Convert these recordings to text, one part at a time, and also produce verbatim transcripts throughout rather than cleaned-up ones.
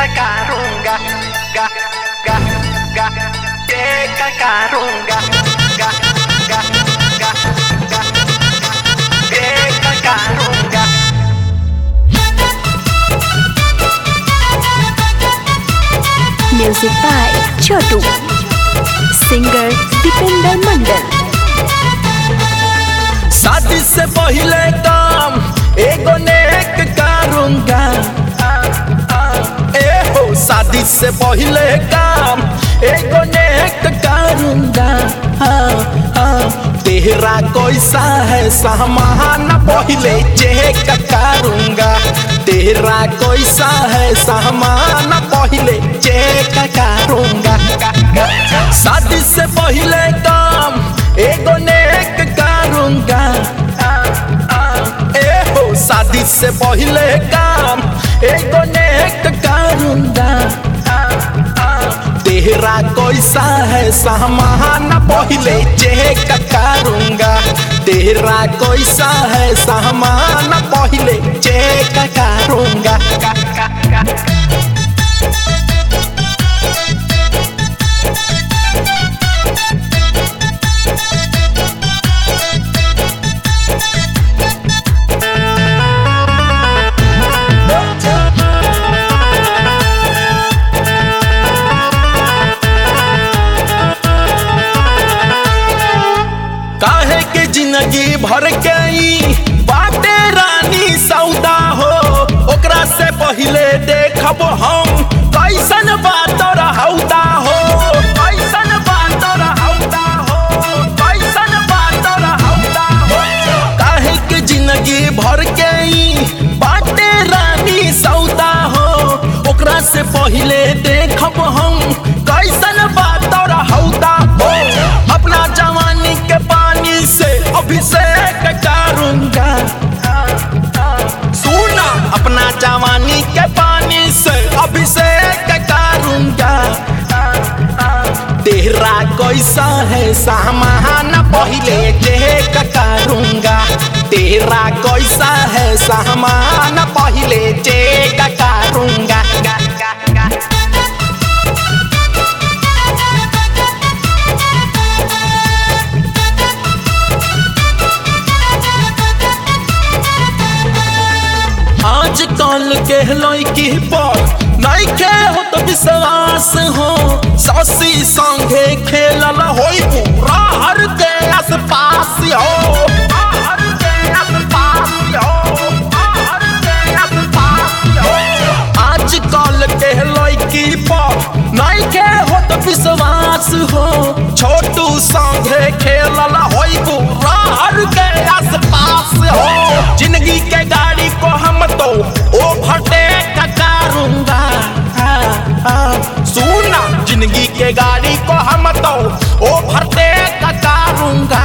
Cacarunga, ga, ga, ga, che cacarunga, ga, ga, ga, ga, che cacarunga. Music by Chotu. Singer Dipender Mandal. शादी से पहले काम एगो नेक करूंगा। ए हो शादी से पहले काम एगो नेक करूंगा। हाँ हाँ तेरा कैसा है सामान पहले चेक करूंगा। तेरा कैसा है सामान पहले चेक करूंगा। शादी से पहले काम एगो नेक करूंगा। ए हो शादी से पहले काम एगो नेक करूंगा। तेरा कैसा है सामान पहले चेक करूंगा। तेरा कैसा है सामान पहले चेक करूंगा। काहे के जिंदगी भर के ई बाटे रानी सौदा हो। ओकरा से पहले देखब हम कैसन बात रहौदा हो। कैसन बात रहौदा हो। कैसन बात रहौदा हो। काहे के जिंदगी भर के ई बाटे रानी सौदा हो। ओकरा से पहले देखब हम कैसन बात रहौदा हो। अपना जवानी के पानी से अभिषेक करूंगा। सुना अपना जवानी के पानी से अभिषेक करूंगा। तेरा कैसा है सामान पहले चेक करूंगा। तेरा कैसा है सामान पहले चेक करूंगा। आजकल के लड़की पर नइखे हो तो विश्वास हो। ससी संगे खेलल होई पूरा हर के आसपास हो। हर के आसपास हो। हर के आसपास हो। आजकल के लड़की पर नइखे हो तो विश्वास हो। छोटू संगे खेलल होई पूरा हर के आसपास हो। जिंदगी के गाड़ी को हम तो ओवरटेक करूंगा। सुना जिंदगी के गाड़ी को हम तो ओवरटेक करूंगा।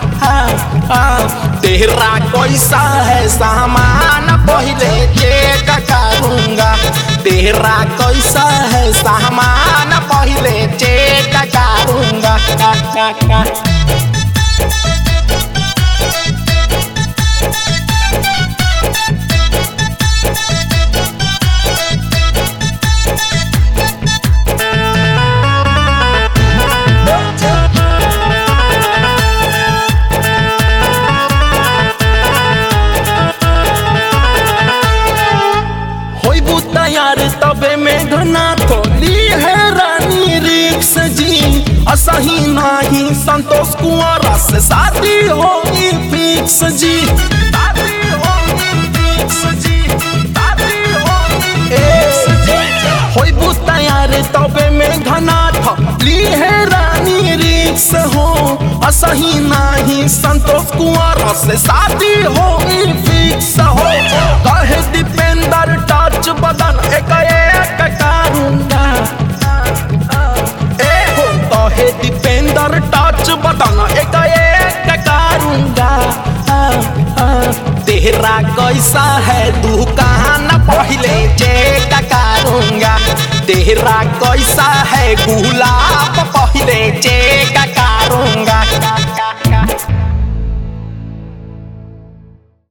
तेरा कैसा है सामान पहले चेक करूंगा। तेरा कैसा है सामान पहले चेक करूंगा। यार तबे में घना थोली है रानी रिक्स जी। असही नाही संतोष कुंवरा से शादी होगी फिक्स जी। शादी होगी फिक्स जी। शादी होगी फिक्स जी। होई बुता यार तबे में घना थोली है रानी रिक्स हो। असही नाही संतोष कुंवरा से शादी होगी फिक्स हो। कहे दीपेंद्र टच बदन एक एक करूंगा। ए हो कहे दीपेंद्र टच बदन एक एक करूंगा। तेरा कैसा है दुकान पहले चेक करूंगा। तेरा कैसा है गुलाब पहले चेक करूंगा।